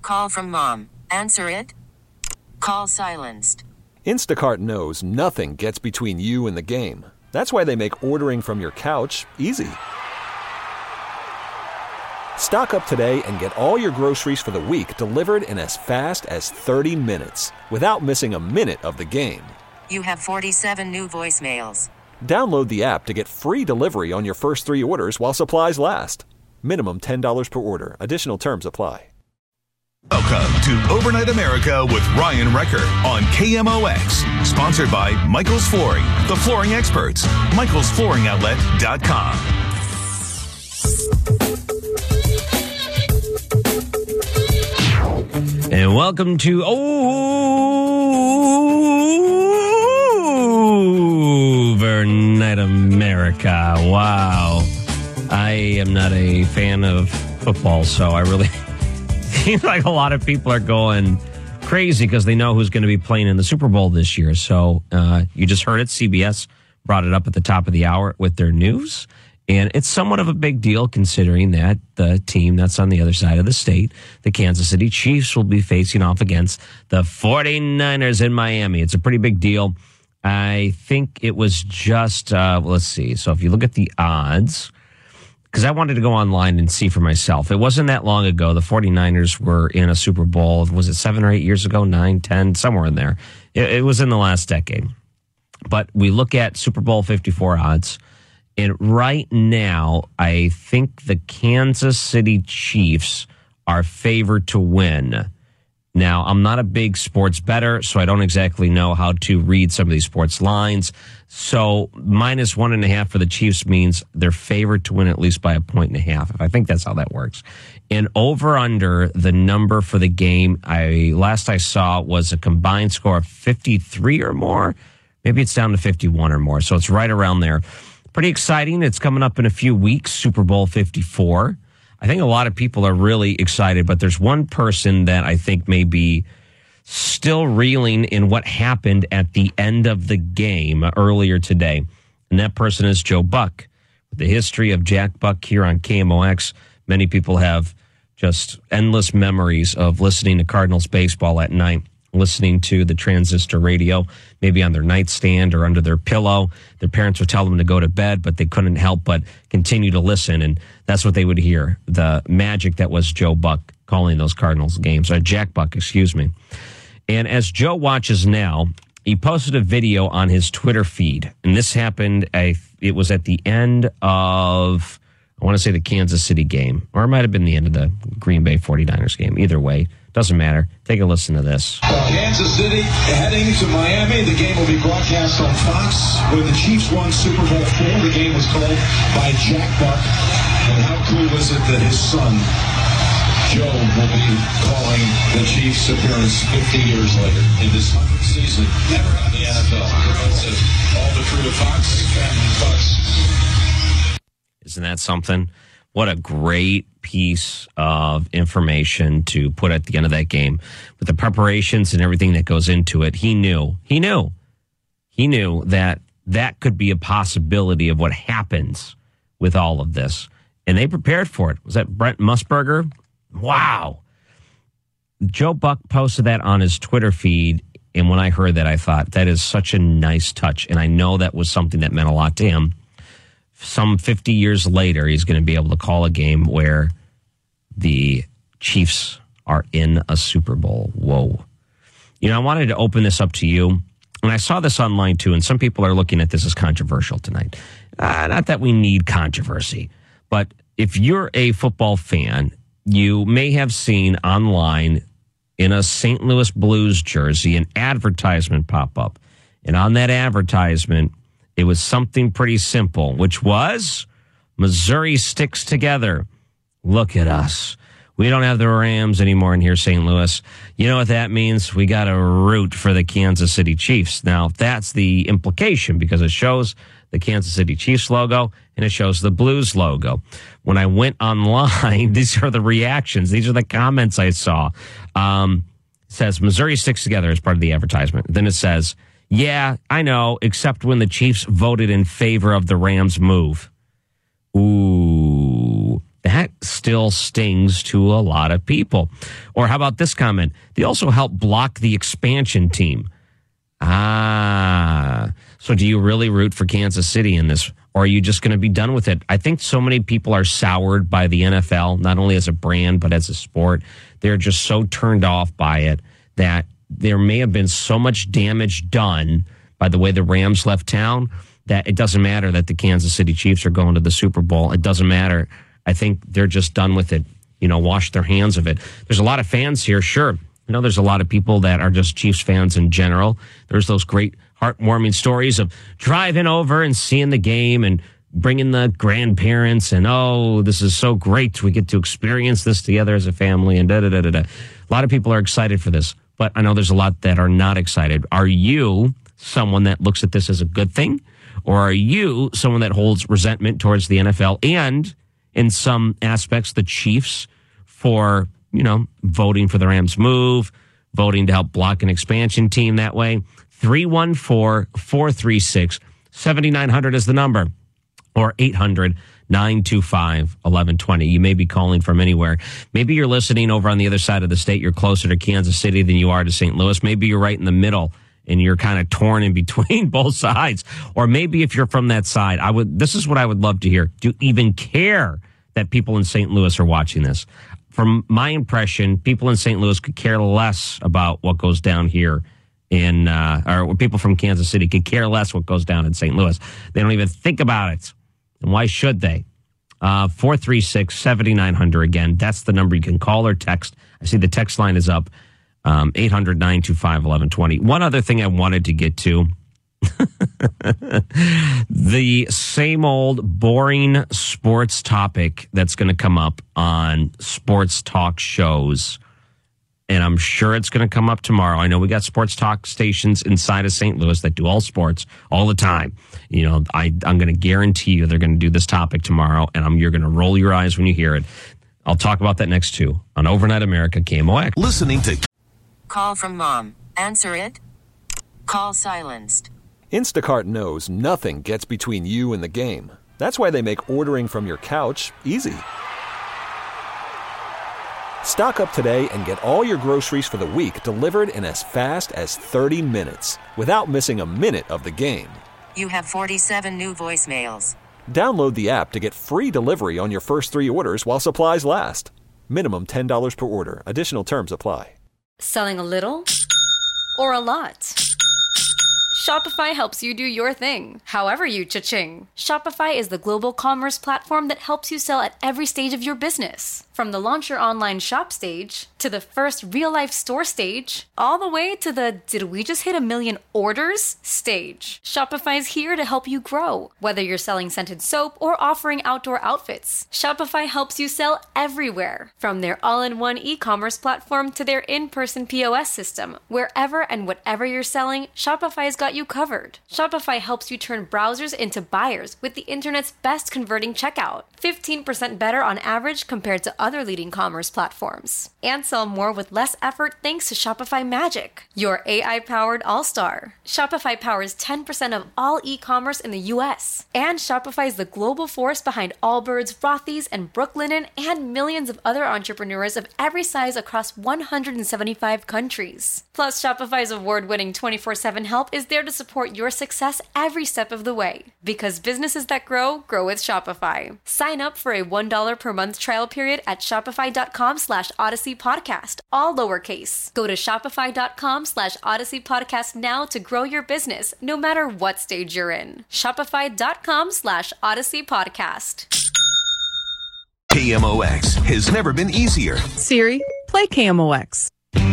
call from mom. Answer it. Call silenced. Instacart knows nothing gets between you and the game. That's why they make ordering from your couch easy. Stock up today and get all your groceries for the week delivered in as fast as 30 minutes without missing a minute of the game. You have 47 new voicemails. Download the app to get free delivery on your first 3 orders while supplies last. Minimum $10 per order. Additional terms apply. Welcome to Overnight America with Ryan Recker on KMOX. Sponsored by Michael's Flooring, the flooring experts. MichaelsFlooringOutlet.com. And welcome to Overnight America. Wow. I am not a fan of football, so I really seems like a lot of people are going crazy because they know who's going to be playing in the Super Bowl this year. So you just heard it. CBS brought it up at the top of the hour with their news. And it's somewhat of a big deal considering that the team that's on the other side of the state, the Kansas City Chiefs, will be facing off against the 49ers in Miami. It's a pretty big deal. I think it was just, let's see. So if you look at the odds, because I wanted to go online and see for myself. It wasn't that long ago. The 49ers were in a Super Bowl. Was it 7 or 8 years ago? 9, 10, somewhere in there. It was in the last decade. But we look at Super Bowl 54 odds. And right now, I think the Kansas City Chiefs are favored to win. Now, I'm not a big sports bettor, so I don't exactly know how to read some of these sports lines. So minus 1.5 for the Chiefs means they're favored to win at least by 1.5. I think that's how that works. And over under the number for the game, last I saw was a combined score of 53 or more. Maybe it's down to 51 or more. So it's right around there. Pretty exciting. It's coming up in a few weeks, Super Bowl 54. I think a lot of people are really excited, but there's one person that I think may be still reeling in what happened at the end of the game earlier today. And that person is Joe Buck. With the history of Jack Buck here on KMOX, many people have just endless memories of listening to Cardinals baseball at night, listening to the transistor radio, maybe on their nightstand or under their pillow. Their parents would tell them to go to bed, but they couldn't help but continue to listen. And that's what they would hear, the magic that was Joe Buck calling those Cardinals games, or Jack Buck, excuse me. And as Joe watches now, he posted a video on his Twitter feed. And this happened, it was at the end of, I want to say the Kansas City game, or it might have been the end of the Green Bay 49ers game. Either way, doesn't matter. Take a listen to this. Kansas City heading to Miami. The game will be broadcast on Fox. When the Chiefs won Super Bowl IV, the game was called by Jack Buck. And how cool is it that his son, Joe, will be calling the Chiefs' appearance 50 years later in this 100th season? Never had the NFL. All the crew of Fox, family Fox. Isn't that something? What a great piece of information to put at the end of that game. With the preparations and everything that goes into it, he knew that that could be a possibility of what happens with all of this. And they prepared for it. Was that Brent Musburger? Wow. Joe Buck posted that on his Twitter feed. And when I heard that, I thought that is such a nice touch. And I know that was something that meant a lot to him. Some 50 years later, he's going to be able to call a game where the Chiefs are in a Super Bowl. Whoa. You know, I wanted to open this up to you, and I saw this online too, and some people are looking at this as controversial tonight. Not that we need controversy, but if you're a football fan, you may have seen online in a St. Louis Blues jersey an advertisement pop up. And on that advertisement, it was something pretty simple, which was Missouri sticks together. Look at us. We don't have the Rams anymore in here, St. Louis. You know what that means? We got to root for the Kansas City Chiefs. Now, that's the implication because it shows the Kansas City Chiefs logo and it shows the Blues logo. When I went online, these are the reactions. These are the comments I saw. It says Missouri sticks together as part of the advertisement. Then it says, yeah, I know, except when the Chiefs voted in favor of the Rams move. Ooh. That still stings to a lot of people. Or how about this comment? They also help block the expansion team. So do you really root for Kansas City in this? Or are you just going to be done with it? I think so many people are soured by the NFL, not only as a brand, but as a sport. They're just so turned off by it that there may have been so much damage done by the way the Rams left town that it doesn't matter that the Kansas City Chiefs are going to the Super Bowl. It doesn't matter. I think they're just done with it, wash their hands of it. There's a lot of fans here, sure. There's a lot of people that are just Chiefs fans in general. There's those great heartwarming stories of driving over and seeing the game and bringing the grandparents and, oh, this is so great. We get to experience this together as a family and da-da-da-da-da. A lot of people are excited for this, but I know there's a lot that are not excited. Are you someone that looks at this as a good thing? Or are you someone that holds resentment towards the NFL and, in some aspects, the Chiefs for, voting for the Rams move, voting to help block an expansion team that way? 314-436-7900 is the number, or 800-925-1120. You may be calling from anywhere. Maybe you're listening over on the other side of the state. You're closer to Kansas City than you are to St. Louis. Maybe you're right in the middle and you're kind of torn in between both sides. Or maybe if you're from that side, this is what I would love to hear. Do you even care that people in St. Louis are watching this? From my impression, people in St. Louis could care less about what goes down here or people from Kansas City could care less what goes down in St. Louis. They don't even think about it. And why should they? 436-7900 again. That's the number you can call or text. I see the text line is up. 800-925-1120. One other thing I wanted to get to. The same old boring sports topic that's going to come up on sports talk shows. And I'm sure it's going to come up tomorrow. I know we got sports talk stations inside of St. Louis that do all sports all the time. I'm going to guarantee you they're going to do this topic tomorrow, and you're going to roll your eyes when you hear it. I'll talk about that next too on Overnight America KMOX. Listening to Call from mom. Answer it. Call silenced. Instacart knows nothing gets between you and the game. That's why they make ordering from your couch easy. Stock up today and get all your groceries for the week delivered in as fast as 30 minutes without missing a minute of the game. You have 47 new voicemails. Download the app to get free delivery on your first 3 orders while supplies last. Minimum $10 per order. Additional terms apply. Selling a little or a lot? Shopify helps you do your thing, however you cha-ching. Shopify is the global commerce platform that helps you sell at every stage of your business. From the launch your online shop stage, to the first real-life store stage, all the way to the did we just hit 1 million orders stage. Shopify's here to help you grow. Whether you're selling scented soap or offering outdoor outfits, Shopify helps you sell everywhere. From their all-in-one e-commerce platform to their in-person POS system, wherever and whatever you're selling, Shopify's got you covered. Shopify helps you turn browsers into buyers with the internet's best converting checkout. 15% better on average compared to other leading commerce platforms. And sell more with less effort thanks to Shopify Magic, your AI-powered all-star. Shopify powers 10% of all e-commerce in the U.S. And Shopify is the global force behind Allbirds, Rothy's, and Brooklinen, and millions of other entrepreneurs of every size across 175 countries. Plus, Shopify's award-winning 24/7 help is there to support your success every step of the way. Because businesses that grow with Shopify. Sign up for a $1 per month trial period at shopify.com/Odyssey Podcast, all lowercase. Go to shopify.com/Odyssey Podcast now to grow your business, no matter what stage you're in. Shopify.com/Odyssey Podcast. KMOX has never been easier. Siri, play KMOX.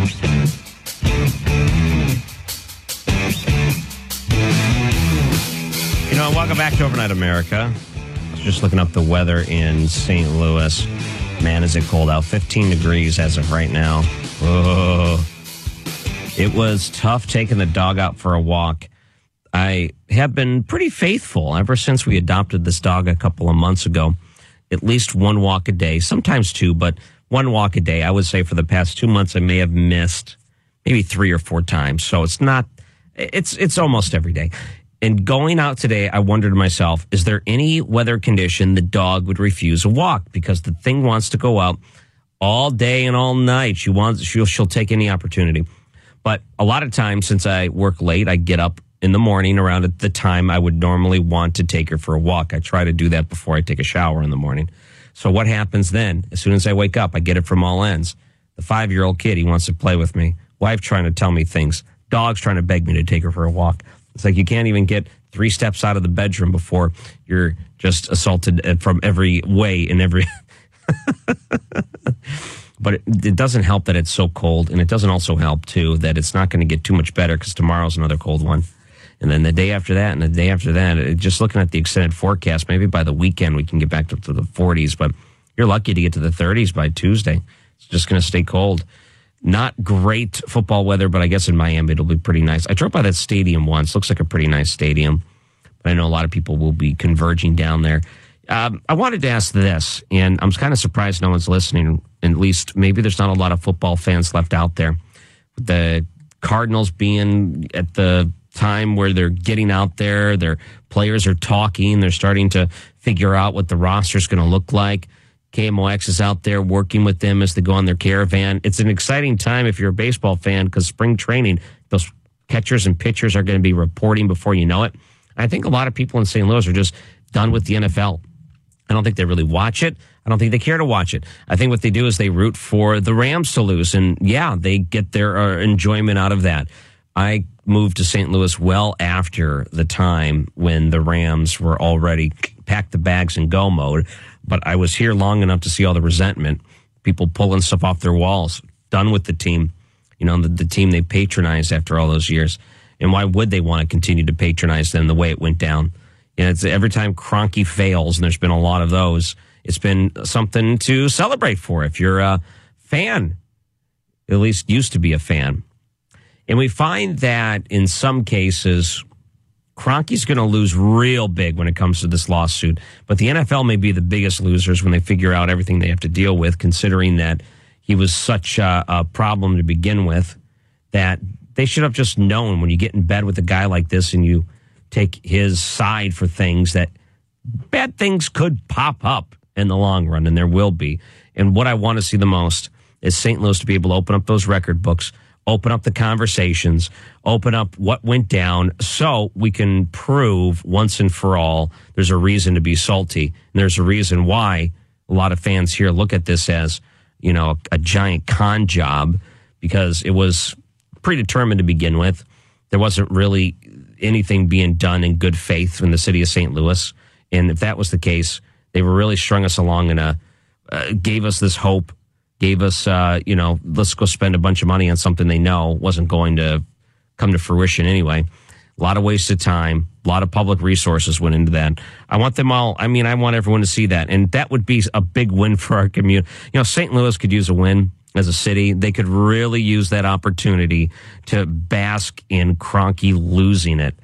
Welcome back to Overnight America. I was just looking up the weather in St. Louis. Man, is it cold out. 15 degrees as of right now. Oh. It was tough taking the dog out for a walk. I have been pretty faithful ever since we adopted this dog a couple of months ago. At least one walk a day, sometimes 2, but one walk a day. I would say for the past 2 months, I may have missed maybe 3 or 4 times. So it's almost every day. And going out today, I wondered to myself, is there any weather condition the dog would refuse a walk? Because the thing wants to go out all day and all night. She'll take any opportunity. But a lot of times, since I work late, I get up in the morning around at the time I would normally want to take her for a walk. I try to do that before I take a shower in the morning. So what happens then? As soon as I wake up, I get it from all ends. The 5-year-old kid, he wants to play with me. Wife trying to tell me things. Dog's trying to beg me to take her for a walk. It's like you can't even get 3 steps out of the bedroom before you're just assaulted from every way in every... But it doesn't help that it's so cold, and it doesn't also help, too, that it's not going to get too much better because tomorrow's another cold one. And then the day after that and the day after that, just looking at the extended forecast, maybe by the weekend we can get back to the 40s, but you're lucky to get to the 30s by Tuesday. It's just going to stay cold. Not great football weather, but I guess in Miami it'll be pretty nice. I drove by that stadium once. Looks like a pretty nice stadium, but I know a lot of people will be converging down there. I wanted to ask this, and I'm kind of surprised no one's listening. At least maybe there's not a lot of football fans left out there. The Cardinals being at the time where they're getting out there, their players are talking, they're starting to figure out what the roster is going to look like. KMOX is out there working with them as they go on their caravan. It's an exciting time if you're a baseball fan because spring training, those catchers and pitchers are going to be reporting before you know it. I think a lot of people in St. Louis are just done with the NFL. I don't think they really watch it. I don't think they care to watch it. I think what they do is they root for the Rams to lose. And yeah, they get their enjoyment out of that. I moved to St. Louis well after the time when the Rams were already pack the bags and go mode. But I was here long enough to see all the resentment, people pulling stuff off their walls, done with the team, the team they patronized after all those years. And why would they want to continue to patronize them the way it went down? It's every time Kroenke fails, and there's been a lot of those, it's been something to celebrate for if you're a fan, at least used to be a fan. And we find that in some cases, Kroenke's going to lose real big when it comes to this lawsuit. But the NFL may be the biggest losers when they figure out everything they have to deal with, considering that he was such a problem to begin with, that they should have just known when you get in bed with a guy like this and you take his side for things that bad things could pop up in the long run, and there will be. And what I want to see the most is St. Louis to be able to open up those record books, open up the conversations, open up what went down so we can prove once and for all there's a reason to be salty. And there's a reason why a lot of fans here look at this as, a giant con job, because it was predetermined to begin with. There wasn't really anything being done in good faith in the city of St. Louis. And if that was the case, they were really strung us along and gave us this hope, gave us, let's go spend a bunch of money on something they know wasn't going to come to fruition anyway. A lot of wasted time, a lot of public resources went into that. I want them all, I want everyone to see that. And that would be a big win for our community. St. Louis could use a win as a city. They could really use that opportunity to bask in Kroenke losing it,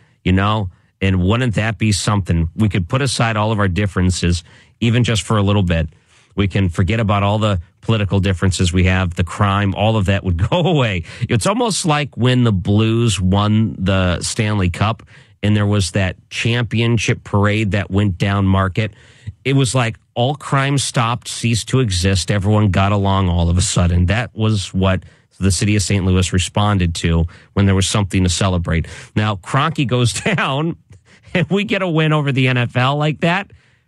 And wouldn't that be something? We could put aside all of our differences, even just for a little bit. We can forget about all the political differences we have, the crime, all of that would go away. It's almost like when the Blues won the Stanley Cup and there was that championship parade that went down Market. It was like all crime stopped, ceased to exist. Everyone got along all of a sudden. That was what the city of St. Louis responded to when there was something to celebrate. Now, Kroenke goes down and we get a win over the NFL like that.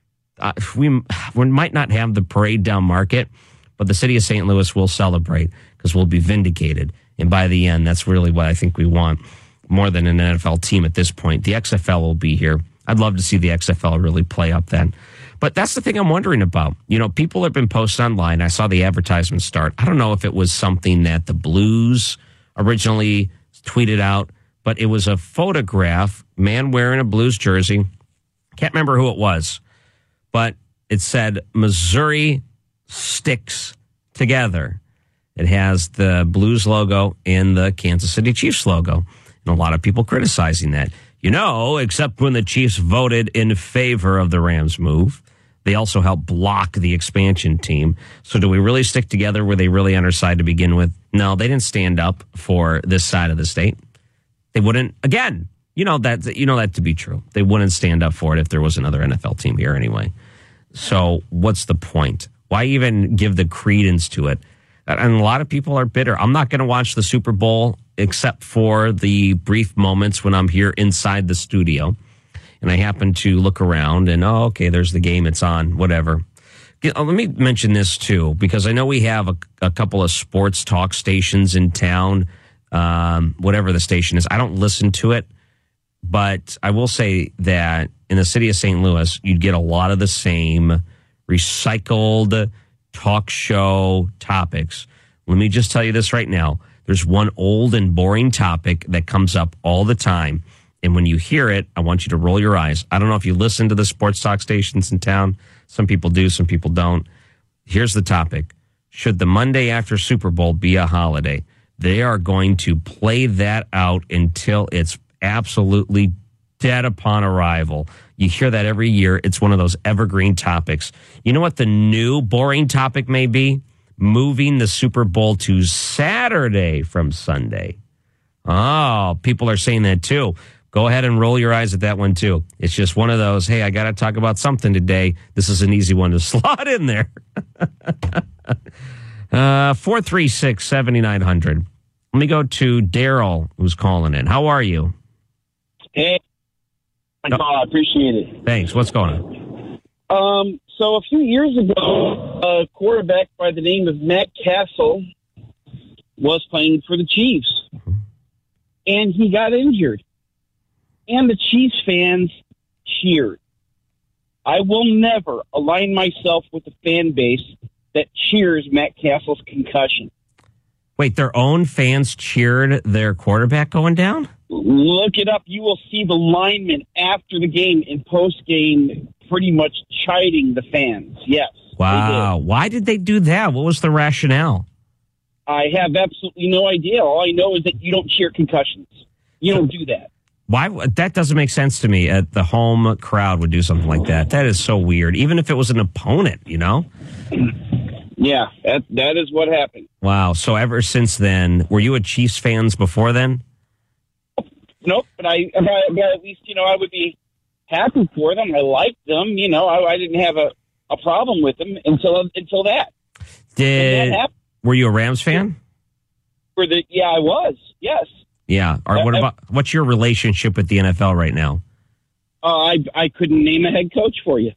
We might not have the parade down Market, but the city of St. Louis will celebrate because we'll be vindicated. And by the end, that's really what I think we want more than an NFL team at this point. The XFL will be here. I'd love to see the XFL really play up then. But that's the thing I'm wondering about. People have been posting online. I saw the advertisement start. I don't know if it was something that the Blues originally tweeted out, but it was a photograph, man wearing a Blues jersey. Can't remember who it was, but it said, Missouri sticks together. It has the Blues logo and the Kansas City Chiefs logo. And a lot of people criticizing that. Except when the Chiefs voted in favor of the Rams move. They also helped block the expansion team. So do we really stick together? Were they really on our side to begin with? No, they didn't stand up for this side of the state. They wouldn't, again, You know that to be true. They wouldn't stand up for it if there was another NFL team here anyway. So what's the point? Why even give the credence to it? And a lot of people are bitter. I'm not going to watch the Super Bowl except for the brief moments when I'm here inside the studio and I happen to look around and, okay, there's the game. It's on, whatever. Let me mention this, too, because I know we have a couple of sports talk stations in town, whatever the station is. I don't listen to it, but I will say that in the city of St. Louis, you'd get a lot of the same recycled talk show topics. Let me just tell you this right now. There's one old and boring topic that comes up all the time. And when you hear it, I want you to roll your eyes. I don't know if you listen to the sports talk stations in town. Some people do, some people don't. Here's the topic. Should the Monday after Super Bowl be a holiday? They are going to play that out until it's absolutely dead upon arrival. You hear that every year. It's one of those evergreen topics. You know what the new boring topic may be? Moving the Super Bowl to Saturday from Sunday. Oh, people are saying that too. Go ahead and roll your eyes at that one too. It's just one of those, hey, I got to talk about something today. This is an easy one to slot in there. 436-7900. Let me go to Daryl, who's calling in. How are you? Hey, I appreciate it. Thanks. What's going on? So a few years ago, a quarterback by the name of Matt Castle was playing for the Chiefs, and he got injured. And the Chiefs fans cheered. I will never align myself with the fan base that cheers Matt Castle's concussion. Wait, their own fans cheered their quarterback going down? Look it up. You will see the linemen after the game and post-game pretty much chiding the fans. Yes. Wow. Why did they do that? What was the rationale? I have absolutely no idea. All I know is that you don't cheer concussions. You don't do that. Why? That doesn't make sense to me. The home crowd would do something like that. That is so weird. Even if it was an opponent, you know? Yeah, that is what happened. Wow. So ever since then, were you a Chiefs fans before then? Nope, but at least, I would be happy for them. I liked them. I didn't have a problem with them until that. Were you a Rams fan? Yeah, I was. Yes. Yeah. What's your relationship with the NFL right now? I couldn't name a head coach for you.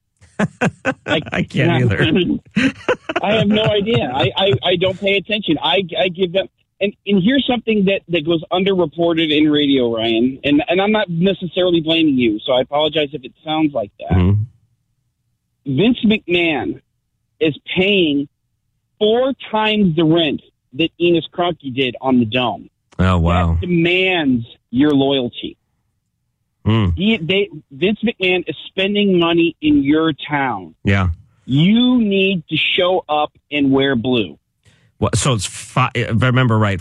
I can't either. I have no idea. I don't pay attention. I give them. And here's something that goes underreported in radio, Ryan, and I'm not necessarily blaming you, so I apologize if it sounds like that. Mm-hmm. Vince McMahon is paying 4 times the rent that Enos Kroenke did on the Dome. Oh, wow. That demands your loyalty. Mm. Vince McMahon is spending money in your town. Yeah. You need to show up and wear blue. Well, so it's if I remember right,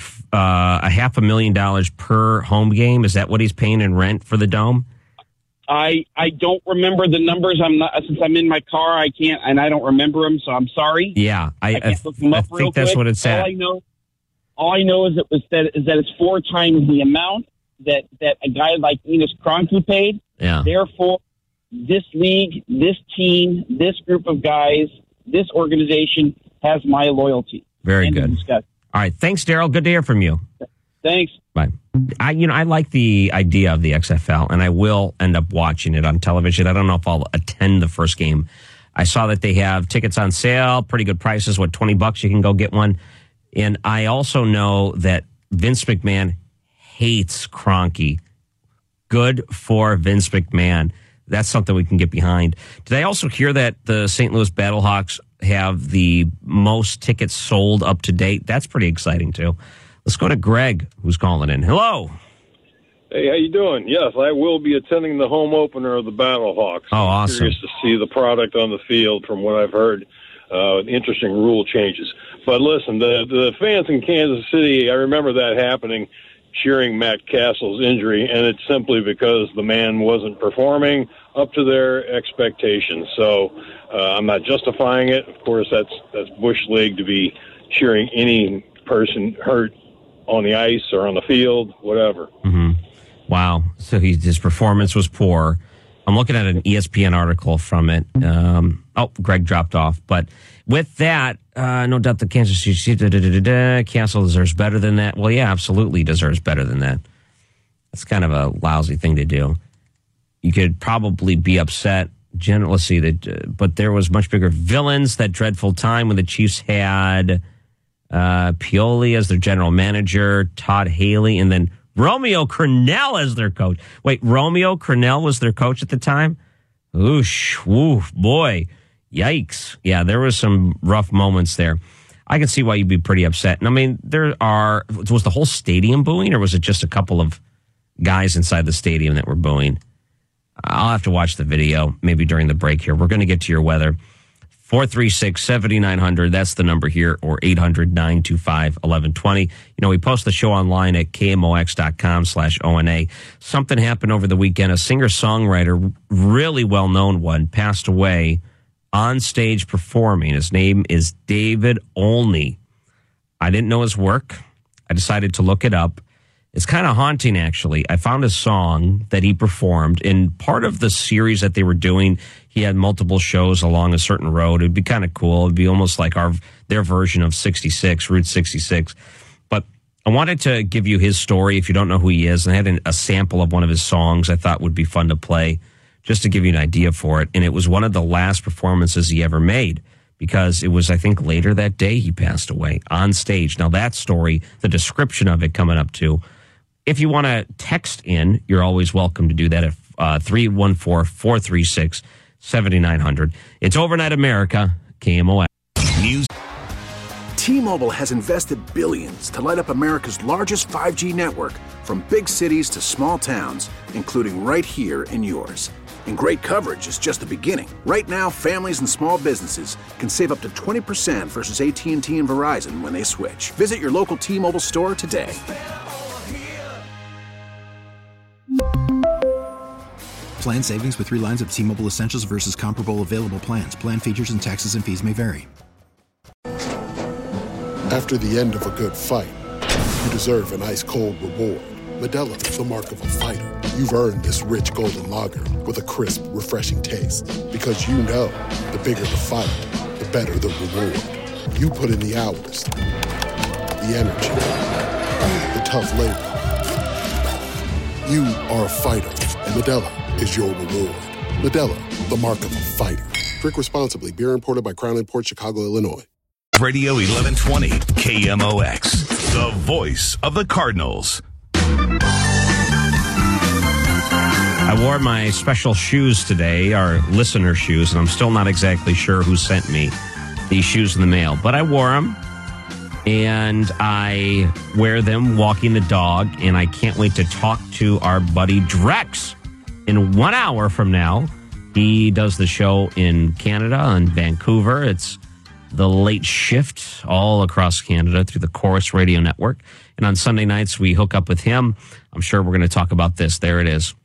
$500,000 per home game. Is that what he's paying in rent for the Dome? I don't remember the numbers. Since I'm in my car. I can't, and I don't remember them. So I'm sorry. Yeah, I can't look them up real think that's quick. what it's at. All I know is that it's 4 times the amount that a guy like Enos Kroenke paid. Yeah. Therefore, this league, this team, this group of guys, this organization has my loyalty. Very good. All right. Thanks, Daryl. Good to hear from you. Thanks. Bye. I like the idea of the XFL, and I will end up watching it on television. I don't know if I'll attend the first game. I saw that they have tickets on sale, pretty good prices. $20 you can go get one. And I also know that Vince McMahon hates Kroenke. Good for Vince McMahon. That's something we can get behind. Did I also hear that the St. Louis Battlehawks have the most tickets sold up to date? That's pretty exciting, too. Let's go to Greg, who's calling in. Hello. Hey, how you doing? Yes, I will be attending the home opener of the Battlehawks. Oh, awesome. I'm curious to see the product on the field from what I've heard. Interesting rule changes. But listen, the fans in Kansas City, I remember that happening, cheering Matt Castle's injury, and it's simply because the man wasn't performing up to their expectations. So I'm not justifying it. Of course, that's Bush League to be cheering any person hurt on the ice or on the field, whatever. Mm-hmm. Wow. So his performance was poor. I'm looking at an ESPN article from it. Greg dropped off. But with that, no doubt the Kansas City Castle deserves better than that. Well, yeah, absolutely deserves better than that. That's kind of a lousy thing to do. You could probably be upset. Let's see, but there was much bigger villains. That dreadful time when the Chiefs had Pioli as their general manager, Todd Haley, and then Romeo Crennel as their coach. Wait, Romeo Crennel was their coach at the time? Oosh, woof, boy, yikes. Yeah, there was some rough moments there. I can see why you'd be pretty upset. And I mean, was the whole stadium booing, or was it just a couple of guys inside the stadium that were booing? I'll have to watch the video maybe during the break here. We're going to get to your weather. 436-7900, that's the number here, or 800-925-1120. You know, we post the show online at KMOX.com/ONA. Something happened over the weekend. A singer-songwriter, really well-known one, passed away on stage performing. His name is David Olney. I didn't know his work. I decided to look it up. It's kind of haunting, actually. I found a song that he performed in part of the series that they were doing. He had multiple shows along a certain road. It'd be kind of cool. It'd be almost like their version of 66, Route 66. But I wanted to give you his story if you don't know who he is. And I had a sample of one of his songs I thought would be fun to play just to give you an idea for it. And it was one of the last performances he ever made, because it was, I think, later that day he passed away on stage. Now, that story, the description of it coming up too. If you want to text in, you're always welcome to do that at 314-436-7900. It's Overnight America, KMOX. News. T-Mobile has invested billions to light up America's largest 5G network, from big cities to small towns, including right here in yours. And great coverage is just the beginning. Right now, families and small businesses can save up to 20% versus AT&T and Verizon when they switch. Visit your local T-Mobile store today. Plan savings with 3 lines of T-Mobile Essentials versus comparable available plans. Plan features and taxes and fees may vary. After the end of a good fight, you deserve an ice-cold reward. Modelo is the mark of a fighter. You've earned this rich golden lager with a crisp, refreshing taste. Because you know, the bigger the fight, the better the reward. You put in the hours, the energy, the tough labor. You are a fighter, and Modelo is your reward. Modelo, the mark of a fighter. Drink responsibly. Beer imported by Crown Imports, Chicago, Illinois. Radio 1120, KMOX, the voice of the Cardinals. I wore my special shoes today, our listener shoes, and I'm still not exactly sure who sent me these shoes in the mail, but I wore them. And I wear them walking the dog, and I can't wait to talk to our buddy Drex in 1 hour from now. He does the show in Canada, in Vancouver. It's the late shift all across Canada through the Chorus Radio Network. And on Sunday nights, we hook up with him. I'm sure we're going to talk about this. There it is.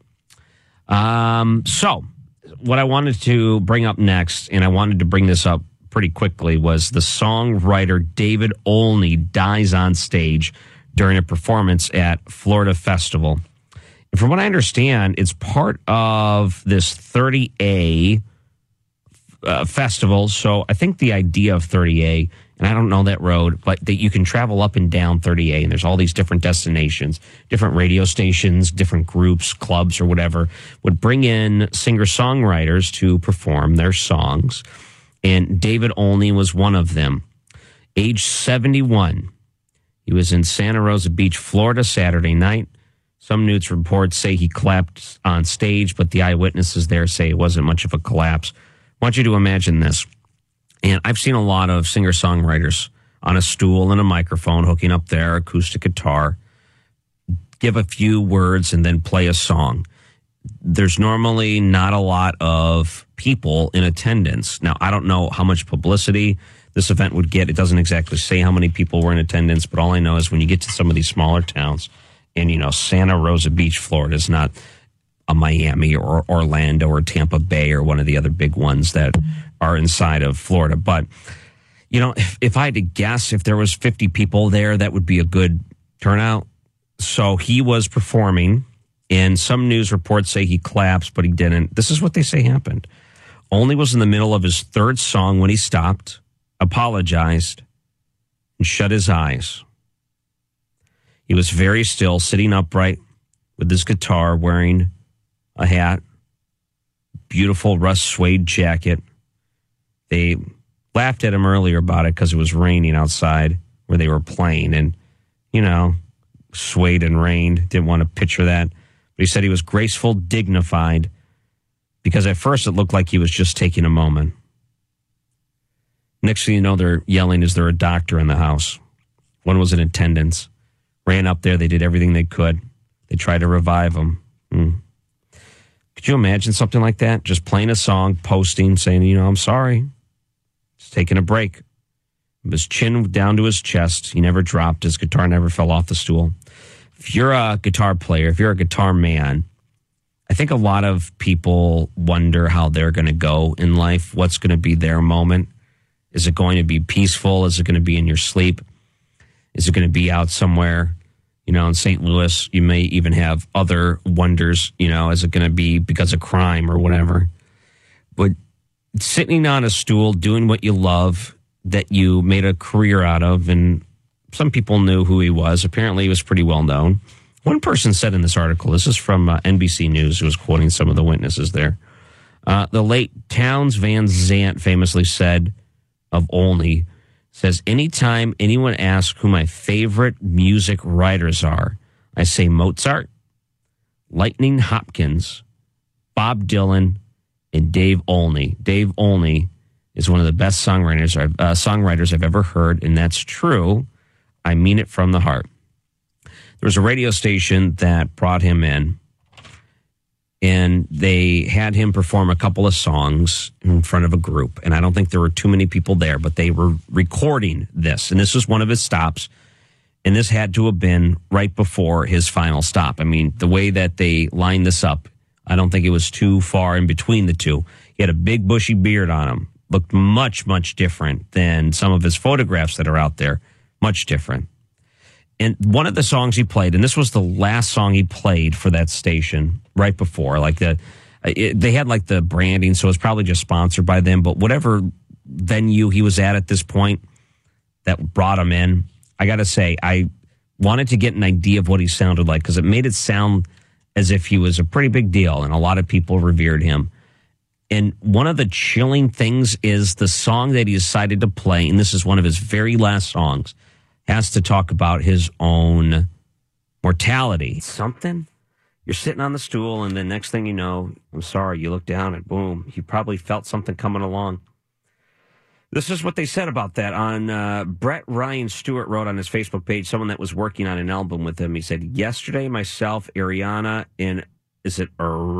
So what I wanted to bring up next, and I wanted to bring this up pretty quickly, was the songwriter David Olney dies on stage during a performance at Florida Festival. And from what I understand, it's part of this 30A festival. So I think the idea of 30A, and I don't know that road, but that you can travel up and down 30A, and there's all these different destinations, different radio stations, different groups, clubs, or whatever, would bring in singer-songwriters to perform their songs. And David Olney was one of them. Age 71. He was in Santa Rosa Beach, Florida, Saturday night. Some news reports say he collapsed on stage, but the eyewitnesses there say it wasn't much of a collapse. I want you to imagine this. And I've seen a lot of singer-songwriters on a stool and a microphone hooking up their acoustic guitar, give a few words, and then play a song. There's normally not a lot of people in attendance. Now, I don't know how much publicity this event would get. It doesn't exactly say how many people were in attendance, but all I know is when you get to some of these smaller towns, and, you know, Santa Rosa Beach, Florida is not a Miami or Orlando or Tampa Bay or one of the other big ones that are inside of Florida. But, you know, if I had to guess, if there was 50 people there, that would be a good turnout. So he was performing, And some news reports say he collapsed, but he didn't. This is what they say happened. Olney was in the middle of his third song when he stopped, apologized, and shut his eyes. He was very still, sitting upright with his guitar, wearing a hat, beautiful rust suede jacket. They laughed at him earlier about it because it was raining outside where they were playing. And, you know, suede and rained. Didn't want to picture that. But he said he was graceful, dignified, because at first it looked like he was just taking a moment. Next thing you know, they're yelling, is there a doctor in the house? One was in attendance. Ran up there. They did everything they could. They tried to revive him. Could you imagine something like that? Just playing a song, posting, saying, you know, I'm sorry. Just taking a break. His chin down to his chest. He never dropped. His guitar never fell off the stool. If you're a guitar player, if you're a guitar man, I think a lot of people wonder how they're going to go in life. What's going to be their moment? Is it going to be peaceful? Is it going to be in your sleep? Is it going to be out somewhere? You know, in St. Louis, you may even have other wonders. You know, is it going to be because of crime or whatever? But sitting on a stool, doing what you love, that you made a career out of, and some people knew who he was. Apparently, he was pretty well known. One person said in this article, this is from NBC News, who was quoting some of the witnesses there. The late Townes Van Zandt famously said of Olney, says, anytime anyone asks who my favorite music writers are, I say Mozart, Lightning Hopkins, Bob Dylan, and Dave Olney. Dave Olney is one of the best songwriters I've ever heard, and that's true. I mean it from the heart. There was a radio station that brought him in, and they had him perform a couple of songs in front of a group. And I don't think there were too many people there, but they were recording this. And this was one of his stops. And this had to have been right before his final stop. I mean, the way that they lined this up, I don't think it was too far in between the two. He had a big bushy beard on him. Looked much, much different than some of his photographs that are out there. Much different. And one of the songs he played, and this was the last song he played for that station right before, they had like the branding, so it was probably just sponsored by them. But whatever venue he was at this point that brought him in, I got to say, I wanted to get an idea of what he sounded like, because it made it sound as if he was a pretty big deal, and a lot of people revered him. And one of the chilling things is the song that he decided to play, and this is one of his very last songs, has to talk about his own mortality. Something? You're sitting on the stool, and the next thing you know, I'm sorry, you look down and boom, you probably felt something coming along. This is what they said about that on Brett Ryan Stewart wrote on his Facebook page, someone that was working on an album with him. He said, yesterday, myself, Ariana, and is it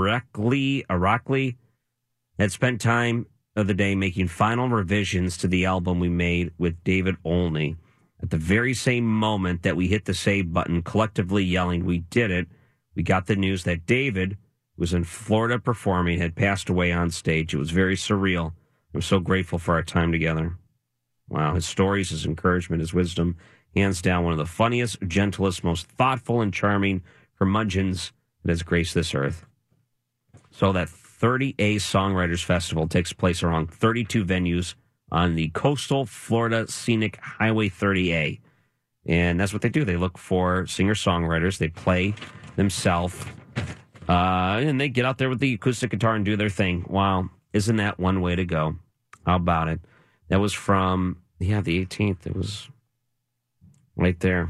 Irakli, had spent time of the day making final revisions to the album we made with David Olney. At the very same moment that we hit the save button, collectively yelling, we did it, we got the news that David, who was in Florida performing, had passed away on stage. It was very surreal. I'm so grateful for our time together. Wow, his stories, his encouragement, his wisdom, hands down one of the funniest, gentlest, most thoughtful and charming curmudgeons that has graced this earth. So that 30A Songwriters Festival takes place around 32 venues on the coastal Florida Scenic Highway 30A. And that's what they do. They look for singer-songwriters. They play themselves. And they get out there with the acoustic guitar and do their thing. Wow. Isn't that one way to go? How about it? That was from, the 18th. It was right there.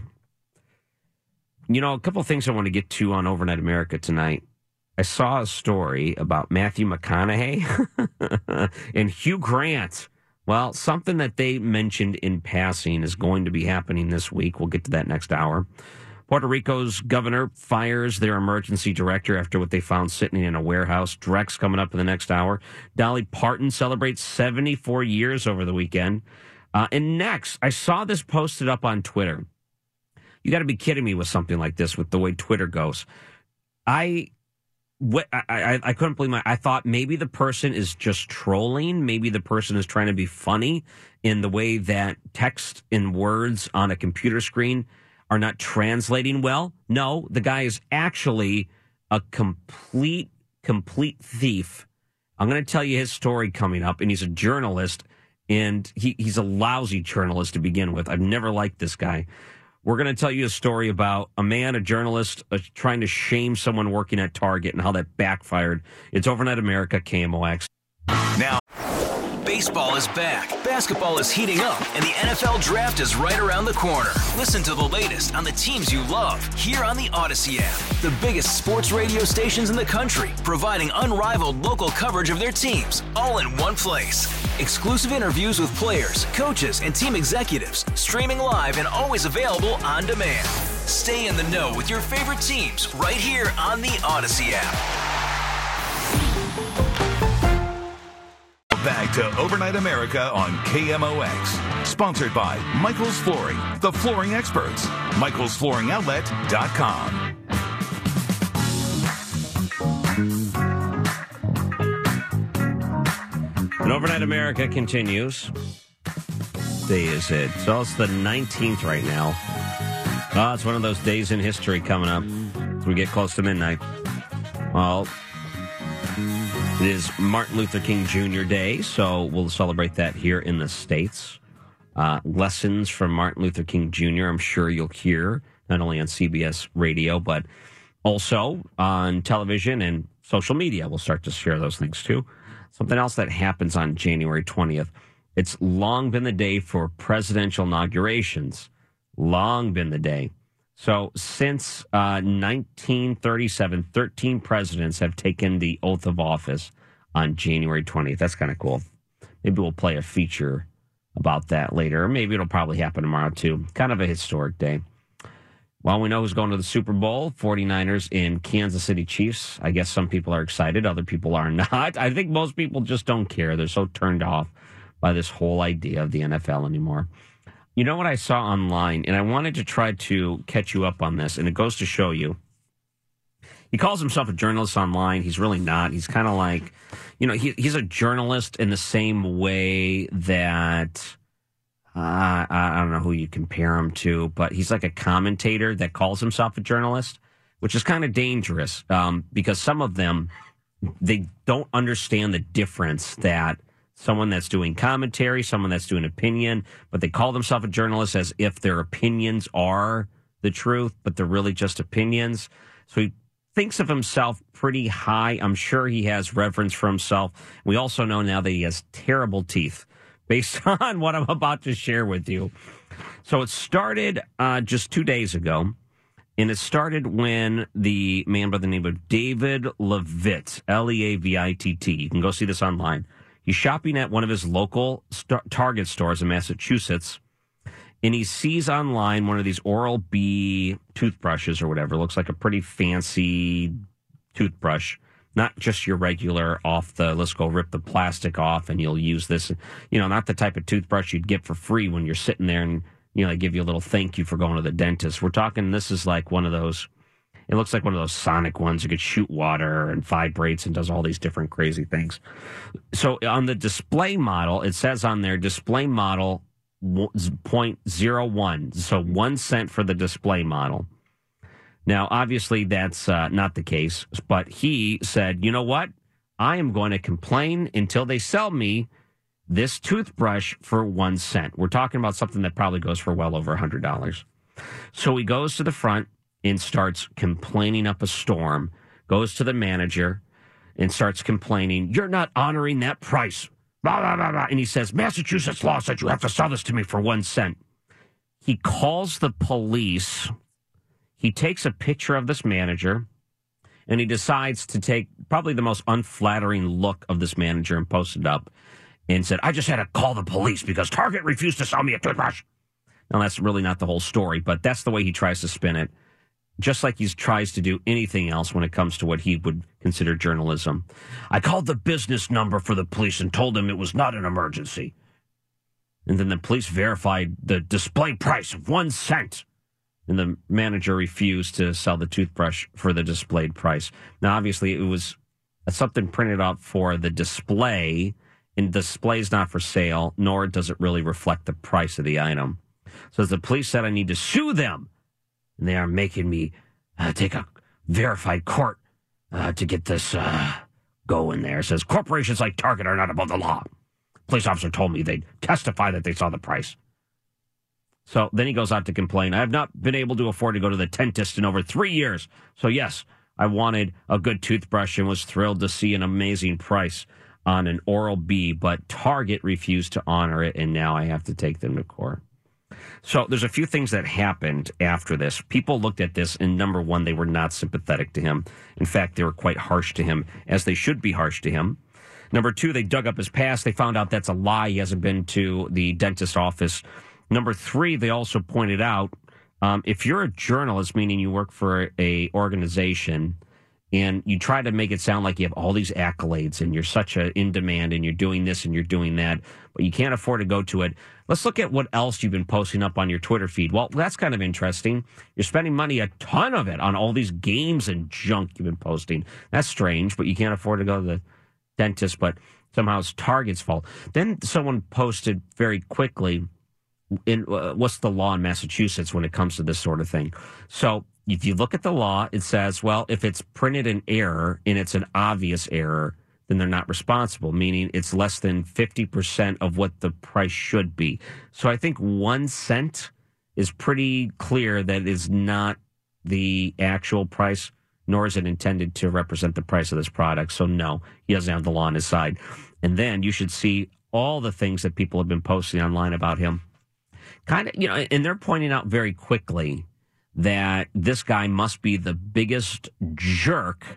You know, a couple of things I want to get to on Overnight America tonight. I saw a story about Matthew McConaughey and Hugh Grant. Well, something that they mentioned in passing is going to be happening this week. We'll get to that next hour. Puerto Rico's governor fires their emergency director after what they found sitting in a warehouse. Direct's coming up in the next hour. Dolly Parton celebrates 74 years over the weekend. And next, I saw this posted up on Twitter. You got to be kidding me with something like this, with the way Twitter goes. I couldn't believe I thought maybe the person is just trolling. Maybe the person is trying to be funny in the way that text and words on a computer screen are not translating well. No, the guy is actually a complete thief. I'm going to tell you his story coming up, and he's a journalist, and he's a lousy journalist to begin with. I've never liked this guy. We're going to tell you a story about a man, a journalist, trying to shame someone working at Target and how that backfired. It's Overnight America, KMOX. Now, baseball is back, basketball is heating up, and the NFL Draft is right around the corner. Listen to the latest on the teams you love here on the Odyssey app. The biggest sports radio stations in the country, providing unrivaled local coverage of their teams, all in one place. Exclusive interviews with players, coaches, and team executives, streaming live and always available on demand. Stay in the know with your favorite teams right here on the Odyssey app. Back to Overnight America on KMOX. Sponsored by Michael's Flooring, the flooring experts. MichaelsFlooringOutlet.com. And Overnight America continues. Day is it? So it's the 19th right now. Oh, it's one of those days in history coming up as we get close to midnight. Well, it is Martin Luther King Jr. Day, so we'll celebrate that here in the States. Lessons from Martin Luther King Jr. I'm sure you'll hear, not only on CBS radio, but also on television and social media. We'll start to share those things too. Something else that happens on January 20th. It's long been the day for presidential inaugurations. Long been the day. So since 1937, 13 presidents have taken the oath of office on January 20th. That's kind of cool. Maybe we'll play a feature about that later. Or maybe it'll probably happen tomorrow, too. Kind of a historic day. Well, we know who's going to the Super Bowl, 49ers and Kansas City Chiefs. I guess some people are excited. Other people are not. I think most people just don't care. They're so turned off by this whole idea of the NFL anymore. You know what I saw online, and I wanted to try to catch you up on this, and it goes to show you. He calls himself a journalist online. He's really not. He's kind of like, he's a journalist in the same way that, I don't know who you compare him to, but he's like a commentator that calls himself a journalist, which is kind of dangerous because some of them, they don't understand the difference that someone that's doing commentary, someone that's doing opinion, but they call themselves a journalist as if their opinions are the truth, but they're really just opinions. So he thinks of himself pretty high. I'm sure he has reverence for himself. We also know now that he has terrible teeth based on what I'm about to share with you. So it started just 2 days ago, and it started when the man by the name of David Levitt, Leavitt, you can go see this online. He's shopping at one of his local Target stores in Massachusetts, and he sees online one of these Oral-B toothbrushes or whatever. It looks like a pretty fancy toothbrush, not just your regular let's go rip the plastic off and you'll use this. Not the type of toothbrush you'd get for free when you're sitting there and, they give you a little thank you for going to the dentist. We're talking, this is like one of those. It looks like one of those sonic ones. You could shoot water and vibrates and does all these different crazy things. So on the display model, it says on there, display model 0.01. So 1 cent for the display model. Now, obviously, that's not the case. But he said, you know what? I am going to complain until they sell me this toothbrush for 1 cent. We're talking about something that probably goes for well over $100. So he goes to the front and starts complaining up a storm, goes to the manager and starts complaining, you're not honoring that price. Blah, blah, blah, blah. And he says, Massachusetts law said you have to sell this to me for 1 cent. He calls the police. He takes a picture of this manager, and he decides to take probably the most unflattering look of this manager and post it up and said, I just had to call the police because Target refused to sell me a toothbrush. Now, that's really not the whole story, but that's the way he tries to spin it. Just like he tries to do anything else when it comes to what he would consider journalism. I called the business number for the police and told them it was not an emergency. And then the police verified the display price of 1 cent. And the manager refused to sell the toothbrush for the displayed price. Now, obviously, it was something printed up for the display, and display is not for sale, nor does it really reflect the price of the item. So as the police said, I need to sue them. And they are making me take a verified court to get this going there. It says, corporations like Target are not above the law. Police officer told me they'd testify that they saw the price. So then he goes out to complain. I have not been able to afford to go to the dentist in over 3 years. So yes, I wanted a good toothbrush and was thrilled to see an amazing price on an Oral-B, but Target refused to honor it, and now I have to take them to court. So there's a few things that happened after this. People looked at this, and number one, they were not sympathetic to him. In fact, they were quite harsh to him, as they should be harsh to him. Number two, they dug up his past. They found out that's a lie. He hasn't been to the dentist office. Number three, they also pointed out, if you're a journalist, meaning you work for a organization, and you try to make it sound like you have all these accolades and you're such a in demand and you're doing this and you're doing that, but you can't afford to go to it. Let's look at what else you've been posting up on your Twitter feed. Well, that's kind of interesting. You're spending money, a ton of it, on all these games and junk you've been posting. That's strange, but you can't afford to go to the dentist, but somehow it's Target's fault. Then someone posted very quickly, what's the law in Massachusetts when it comes to this sort of thing? So if you look at the law, it says, well, if it's printed in error and it's an obvious error, then they're not responsible, meaning it's less than 50% of what the price should be. So I think 1 cent is pretty clear that is not the actual price, nor is it intended to represent the price of this product. So no, he doesn't have the law on his side. And then you should see all the things that people have been posting online about him. Kind of, and they're pointing out very quickly that this guy must be the biggest jerk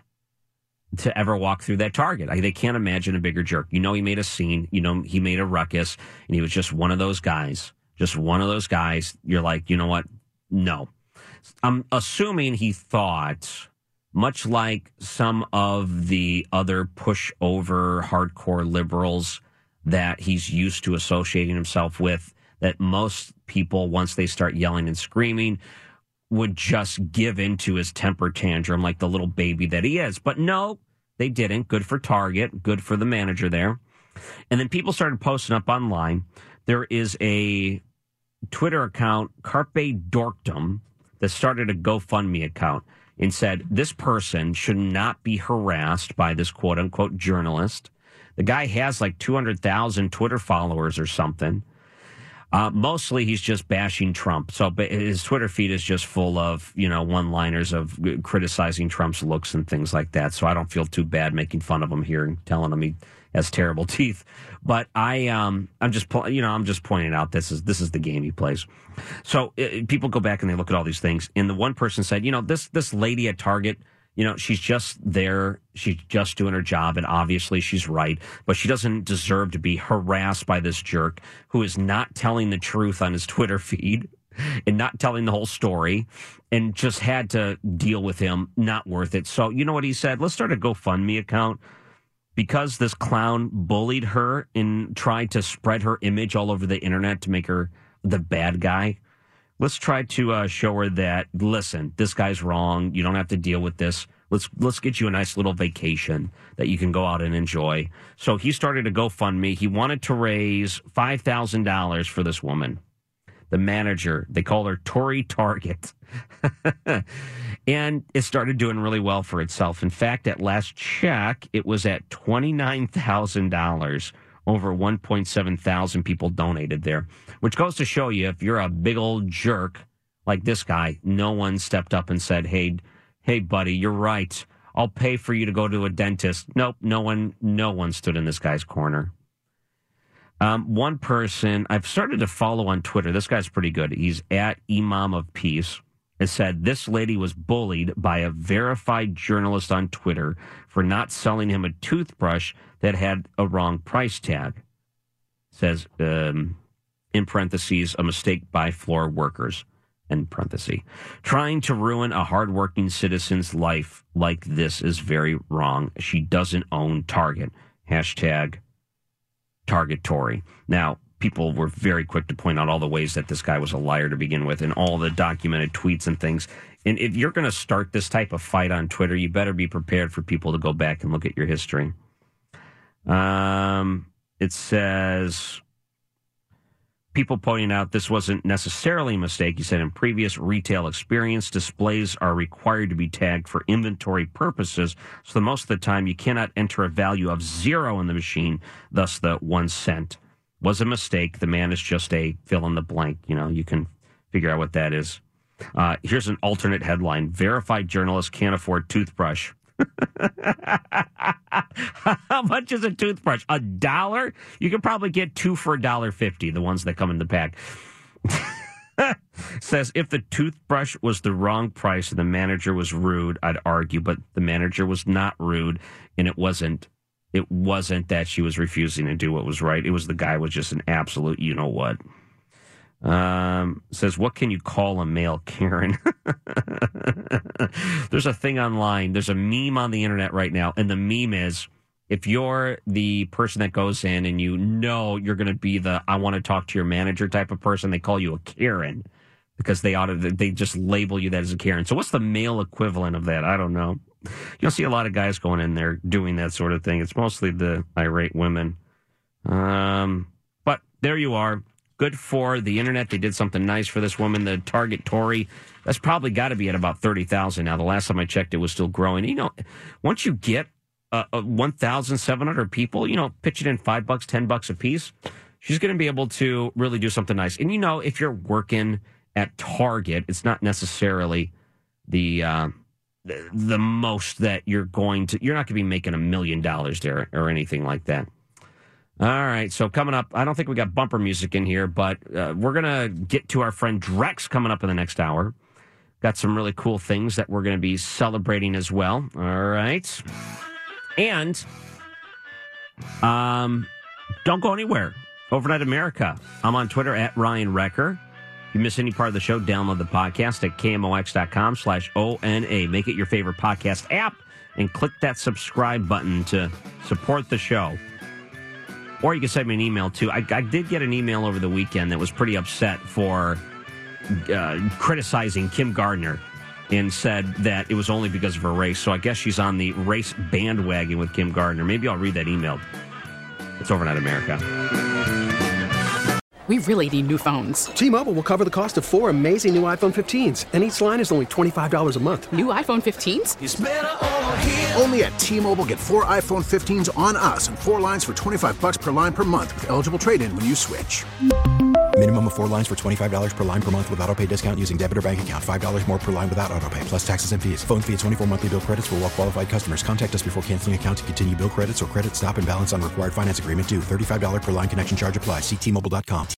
to ever walk through that Target. They can't imagine a bigger jerk. He made a scene. He made a ruckus, and he was just one of those guys. Just one of those guys. You're like, you know what? No. I'm assuming he thought, much like some of the other pushover hardcore liberals that he's used to associating himself with, that most people, once they start yelling and screaming, would just give into his temper tantrum like the little baby that he is. But no, they didn't. Good for Target. Good for the manager there. And then people started posting up online. There is a Twitter account, Carpe Dorkdom, that started a GoFundMe account and said, this person should not be harassed by this quote-unquote journalist. The guy has like 200,000 Twitter followers or something. Mostly he's just bashing Trump. So his Twitter feed is just full of, one-liners of criticizing Trump's looks and things like that. So I don't feel too bad making fun of him here and telling him he has terrible teeth. But I'm just pointing out this is the game he plays. So people go back and they look at all these things. And the one person said, this lady at Target, she's just there. She's just doing her job, and obviously she's right. But she doesn't deserve to be harassed by this jerk who is not telling the truth on his Twitter feed and not telling the whole story, and just had to deal with him. Not worth it. So you know what he said? Let's start a GoFundMe account. Because this clown bullied her and tried to spread her image all over the internet to make her the bad guy, let's try to show her that, listen, this guy's wrong. You don't have to deal with this. Let's get you a nice little vacation that you can go out and enjoy. So he started a GoFundMe. He wanted to raise $5,000 for this woman. The manager, they call her Tory Target. And it started doing really well for itself. In fact, at last check, it was at $29,000. Over 1.7 thousand people donated there, which goes to show you, if you're a big old jerk like this guy, no one stepped up and said, hey, buddy, you're right. I'll pay for you to go to a dentist. Nope, no one stood in this guy's corner. One person I've started to follow on Twitter, this guy's pretty good. He's at Imam of Peace. It said this lady was bullied by a verified journalist on Twitter for not selling him a toothbrush that had a wrong price tag. It says, in parentheses, a mistake by floor workers, end parenthesis. Trying to ruin a hardworking citizen's life like this is very wrong. She doesn't own Target. Hashtag Target Tory. Now, people were very quick to point out all the ways that this guy was a liar to begin with and all the documented tweets and things. And if you're going to start this type of fight on Twitter, you better be prepared for people to go back and look at your history. It says, people pointing out this wasn't necessarily a mistake. He said in previous retail experience, displays are required to be tagged for inventory purposes. So most of the time you cannot enter a value of 0 in the machine, thus the 1 cent. Was a mistake. The man is just a fill in the blank. You know, you can figure out what that is. Here's an alternate headline. Verified journalist can't afford toothbrush. How much is a toothbrush? $1? You can probably get 2 for $1.50, the ones that come in the pack. Says if the toothbrush was the wrong price and the manager was rude, I'd argue, but the manager was not rude, and it wasn't that she was refusing to do what was right. It was the guy was just an absolute you-know-what. Says, what can you call a male Karen? There's a thing online. There's a meme on the internet right now. And the meme is, if you're the person that goes in and you know you're going to be the I want to talk to your manager type of person, they call you a Karen because they just label you that as a Karen. So what's the male equivalent of that? I don't know. You'll see a lot of guys going in there doing that sort of thing. It's mostly the irate women. But there you are. Good for the internet. They did something nice for this woman. The Target Tory, that's probably got to be at about 30,000 now. The last time I checked, it was still growing. You know, once you get 1,700 people, you know, pitch it in $5, $10 a piece, she's going to be able to really do something nice. And, you know, if you're working at Target, it's not necessarily the most that you're not going to be making $1 million there or anything like that. All right, so coming up, I don't think we got bumper music in here, but we're going to get to our friend Drex coming up in the next hour. Got some really cool things that we're going to be celebrating as well. All right. And don't go anywhere. Overnight America. I'm on Twitter at Ryan Recker. If you miss any part of the show, download the podcast at KMOX.com/ONA. Make it your favorite podcast app and click that subscribe button to support the show. Or you can send me an email, too. I did get an email over the weekend that was pretty upset for criticizing Kim Gardner and said that it was only because of her race. So I guess she's on the race bandwagon with Kim Gardner. Maybe I'll read that email. It's Overnight America. We really need new phones. T-Mobile will cover the cost of 4 amazing new iPhone 15s, and each line is only $25 a month. New iPhone 15s? It's better over here. Only at T-Mobile, get 4 iPhone 15s on us and 4 lines for $25 per line per month with eligible trade-in when you switch. Minimum of 4 lines for $25 per line per month with autopay discount using debit or bank account. $5 more per line without autopay, plus taxes and fees. Phone fee at 24 monthly bill credits for well-qualified customers. Contact us before canceling account to continue bill credits or credit stop and balance on required finance agreement due. $35 per line connection charge applies. See T-Mobile.com.